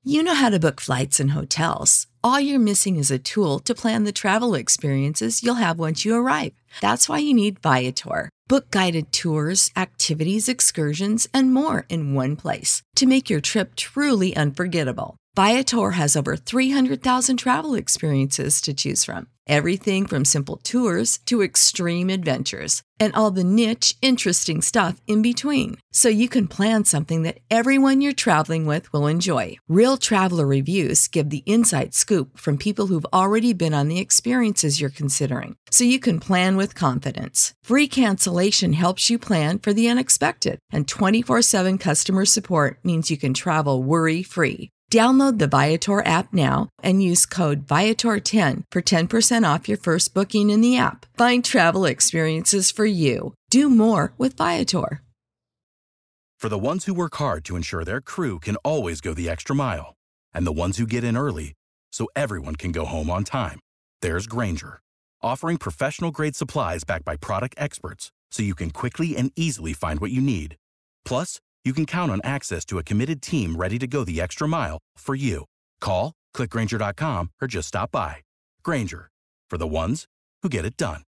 You know how to book flights and hotels. All you're missing is a tool to plan the travel experiences you'll have once you arrive. That's why you need Viator. Book guided tours, activities, excursions, and more in one place to make your trip truly unforgettable. Viator has over 300,000 travel experiences to choose from. Everything from simple tours to extreme adventures and all the niche, interesting stuff in between. So you can plan something that everyone you're traveling with will enjoy. Real traveler reviews give the inside scoop from people who've already been on the experiences you're considering. So you can plan with confidence. Free cancellation helps you plan for the unexpected. And 24/7 customer support means you can travel worry-free. Download the Viator app now and use code Viator10 for 10% off your first booking in the app. Find travel experiences for you. Do more with Viator. For the ones who work hard to ensure their crew can always go the extra mile, and the ones who get in early so everyone can go home on time, there's Grainger, offering professional-grade supplies backed by product experts so you can quickly and easily find what you need. Plus, you can count on access to a committed team ready to go the extra mile for you. Call, click Grainger.com, or just stop by. Grainger, for the ones who get it done.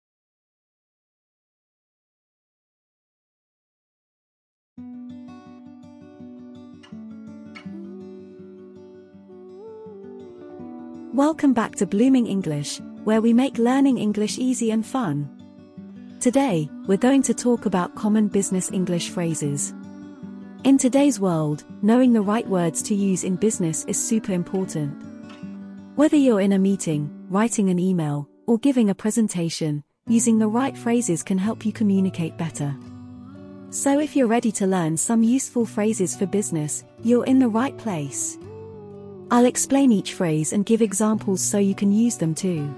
Welcome back to Blooming English, where we make learning English easy and fun. Today, we're going to talk about common business English phrases. In today's world, knowing the right words to use in business is super important. Whether you're in a meeting, writing an email, or giving a presentation, using the right phrases can help you communicate better. So if you're ready to learn some useful phrases for business, you're in the right place. I'll explain each phrase and give examples so you can use them too.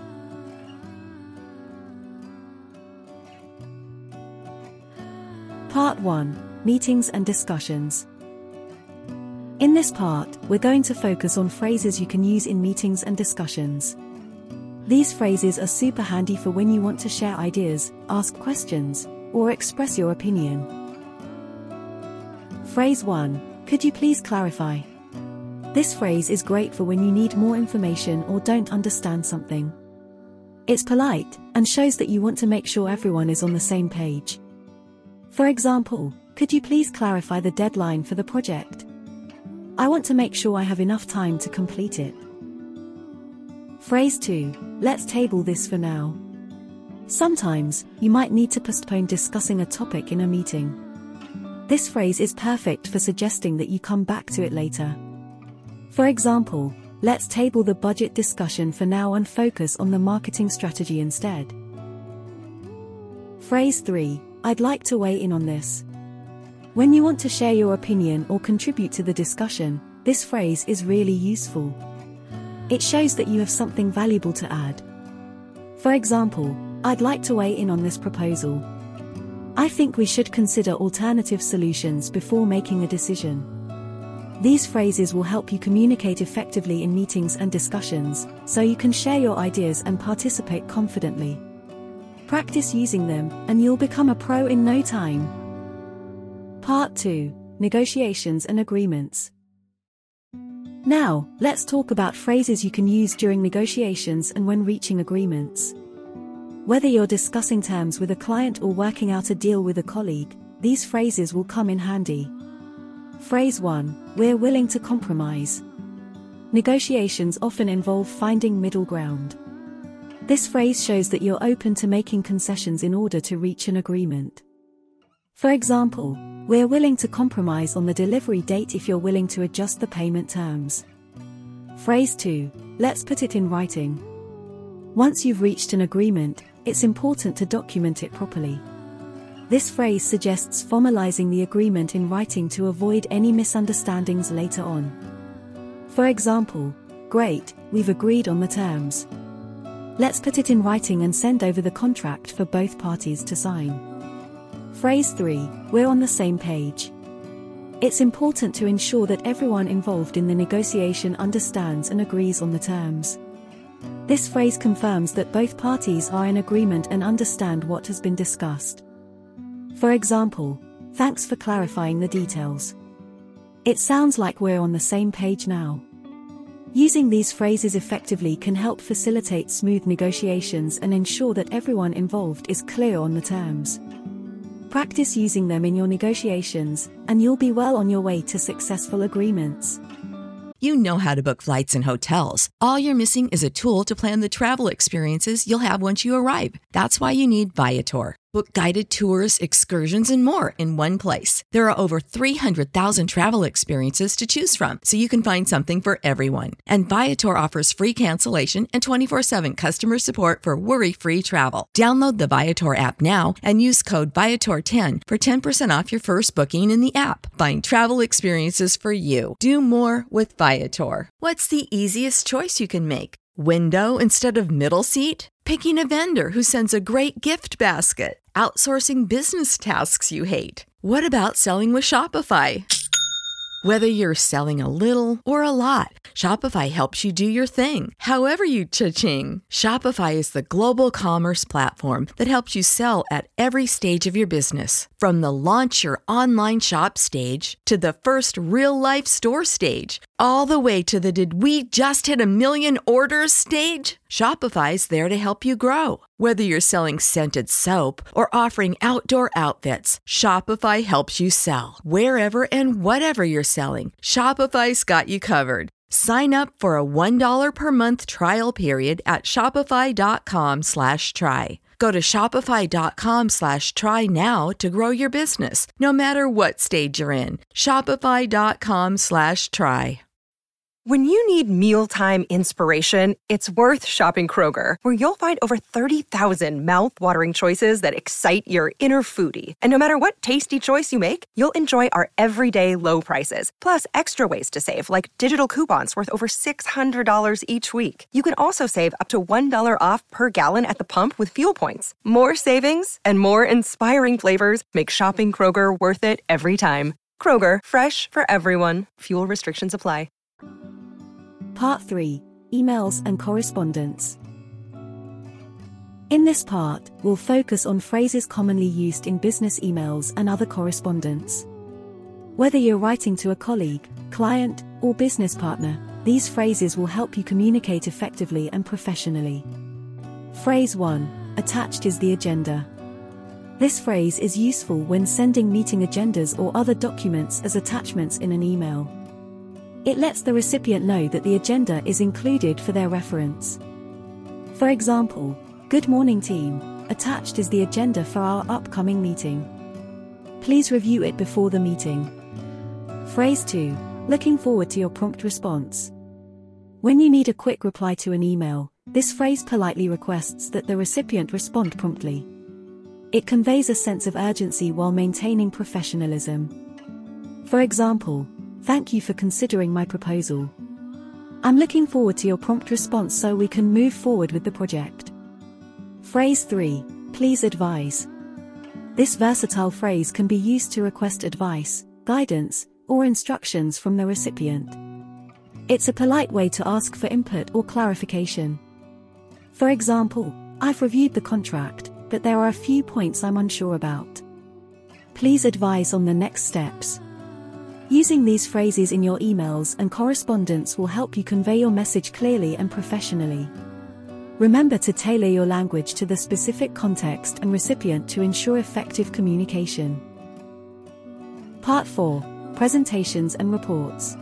Part 1. Meetings and discussions. In this part, we're going to focus on phrases you can use in meetings and discussions. These phrases are super handy for when you want to share ideas, ask questions, or express your opinion. Phrase 1. Could you please clarify? This phrase is great for when you need more information or don't understand something. It's polite and shows that you want to make sure everyone is on the same page. For example, could you please clarify the deadline for the project? I want to make sure I have enough time to complete it. Phrase 2. Let's table this for now. Sometimes, you might need to postpone discussing a topic in a meeting. This phrase is perfect for suggesting that you come back to it later. For example, let's table the budget discussion for now and focus on the marketing strategy instead. Phrase 3. I'd like to weigh in on this. When you want to share your opinion or contribute to the discussion, this phrase is really useful. It shows that you have something valuable to add. For example, I'd like to weigh in on this proposal. I think we should consider alternative solutions before making a decision. These phrases will help you communicate effectively in meetings and discussions, so you can share your ideas and participate confidently. Practice using them, and you'll become a pro in no time. Part 2. Negotiations and agreements. Now, let's talk about phrases you can use during negotiations and when reaching agreements. Whether you're discussing terms with a client or working out a deal with a colleague, these phrases will come in handy. Phrase 1. We're willing to compromise. Negotiations often involve finding middle ground. This phrase shows that you're open to making concessions in order to reach an agreement. For example, we're willing to compromise on the delivery date if you're willing to adjust the payment terms. Phrase 2. Let's put it in writing. Once you've reached an agreement, it's important to document it properly. This phrase suggests formalizing the agreement in writing to avoid any misunderstandings later on. For example, great, we've agreed on the terms. Let's put it in writing and send over the contract for both parties to sign. Phrase 3. We're on the same page. It's important to ensure that everyone involved in the negotiation understands and agrees on the terms. This phrase confirms that both parties are in agreement and understand what has been discussed. For example, thanks for clarifying the details. It sounds like we're on the same page now. Using these phrases effectively can help facilitate smooth negotiations and ensure that everyone involved is clear on the terms. Practice using them in your negotiations, and you'll be well on your way to successful agreements. You know how to book flights and hotels. All you're missing is a tool to plan the travel experiences you'll have once you arrive. That's why you need Viator. Book guided tours, excursions, and more in one place. There are over 300,000 travel experiences to choose from, so you can find something for everyone. And Viator offers free cancellation and 24/7 customer support for worry-free travel. Download the Viator app now and use code Viator10 for 10% off your first booking in the app. Find travel experiences for you. Do more with Viator. What's the easiest choice you can make? Window instead of middle seat? Picking a vendor who sends a great gift basket? Outsourcing business tasks you hate? What about selling with Shopify? Whether you're selling a little or a lot, Shopify helps you do your thing, however you cha-ching. Shopify is the global commerce platform that helps you sell at every stage of your business. From the launch your online shop stage to the first real-life store stage, all the way to the did we just hit a million orders stage? Shopify's there to help you grow. Whether you're selling scented soap or offering outdoor outfits, Shopify helps you sell. Wherever and whatever you're selling, Shopify's got you covered. Sign up for a $1 per month trial period at shopify.com/try. Go to shopify.com/try now to grow your business, no matter what stage you're in. Shopify.com/try. When you need mealtime inspiration, it's worth shopping Kroger, where you'll find over 30,000 mouth-watering choices that excite your inner foodie. And no matter what tasty choice you make, you'll enjoy our everyday low prices, plus extra ways to save, like digital coupons worth over $600 each week. You can also save up to $1 off per gallon at the pump with fuel points. More savings and more inspiring flavors make shopping Kroger worth it every time. Kroger, fresh for everyone. Fuel restrictions apply. Part 3. Emails and Correspondence. In this part, we'll focus on phrases commonly used in business emails and other correspondence. Whether you're writing to a colleague, client, or business partner, these phrases will help you communicate effectively and professionally. Phrase 1. Attached is the agenda. This phrase is useful when sending meeting agendas or other documents as attachments in an email. It lets the recipient know that the agenda is included for their reference. For example, "Good morning team, attached is the agenda for our upcoming meeting. Please review it before the meeting." Phrase 2. Looking forward to your prompt response. When you need a quick reply to an email, this phrase politely requests that the recipient respond promptly. It conveys a sense of urgency while maintaining professionalism. For example, "Thank you for considering my proposal. I'm looking forward to your prompt response so we can move forward with the project." Phrase 3. Please advise. This versatile phrase can be used to request advice, guidance, or instructions from the recipient. It's a polite way to ask for input or clarification. For example, "I've reviewed the contract, but there are a few points I'm unsure about. Please advise on the next steps." Using these phrases in your emails and correspondence will help you convey your message clearly and professionally. Remember to tailor your language to the specific context and recipient to ensure effective communication. Part 4. Presentations and Reports.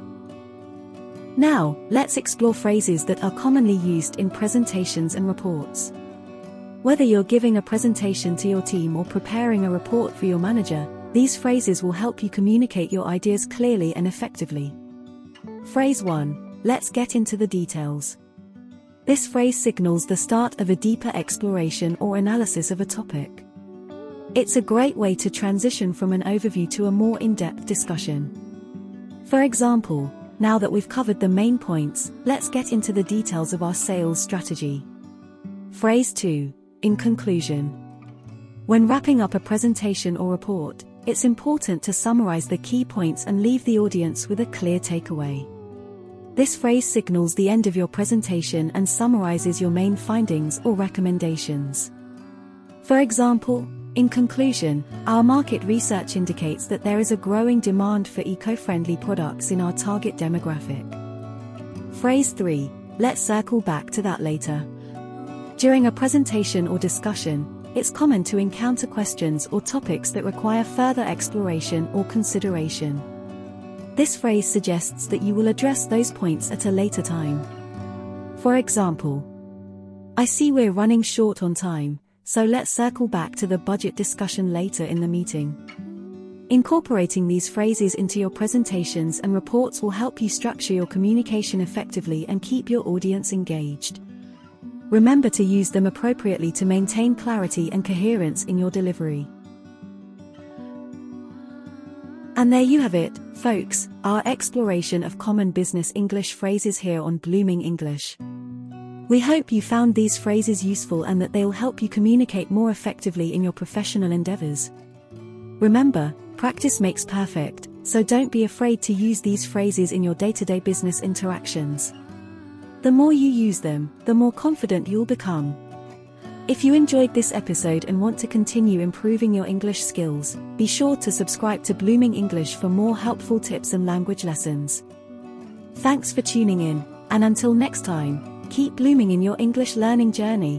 Now, let's explore phrases that are commonly used in presentations and reports. Whether you're giving a presentation to your team or preparing a report for your manager, these phrases will help you communicate your ideas clearly and effectively. Phrase 1. Let's get into the details. This phrase signals the start of a deeper exploration or analysis of a topic. It's a great way to transition from an overview to a more in-depth discussion. For example, now that we've covered the main points, let's get into the details of our sales strategy. Phrase 2. In conclusion. When wrapping up a presentation or report, it's important to summarize the key points and leave the audience with a clear takeaway. This phrase signals the end of your presentation and summarizes your main findings or recommendations. For example, In conclusion, our market research indicates that there is a growing demand for eco-friendly products in our target demographic. Phrase 3. Let's circle back to that later. During a presentation or discussion, it's common to encounter questions or topics that require further exploration or consideration. This phrase suggests that you will address those points at a later time. For example, I see we're running short on time, so let's circle back to the budget discussion later in the meeting. Incorporating these phrases into your presentations and reports will help you structure your communication effectively and keep your audience engaged. Remember to use them appropriately to maintain clarity and coherence in your delivery. And there you have it, folks, our exploration of common business English phrases here on Blooming English. We hope you found these phrases useful and that they will help you communicate more effectively in your professional endeavors. Remember, practice makes perfect, so don't be afraid to use these phrases in your day-to-day business interactions. The more you use them, the more confident you'll become. If you enjoyed this episode and want to continue improving your English skills, be sure to subscribe to Blooming English for more helpful tips and language lessons. Thanks for tuning in, and until next time, keep blooming in your English learning journey.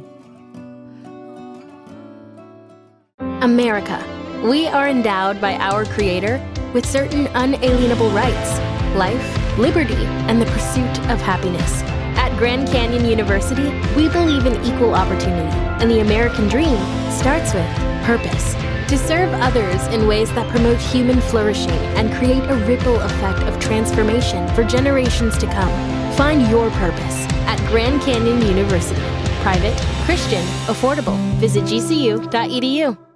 America. We are endowed by our Creator with certain unalienable rights: life, liberty, and the pursuit of happiness. At Grand Canyon University, we believe in equal opportunity, and the American dream starts with purpose. To serve others in ways that promote human flourishing and create a ripple effect of transformation for generations to come. Find your purpose at Grand Canyon University. Private, Christian, affordable. Visit gcu.edu.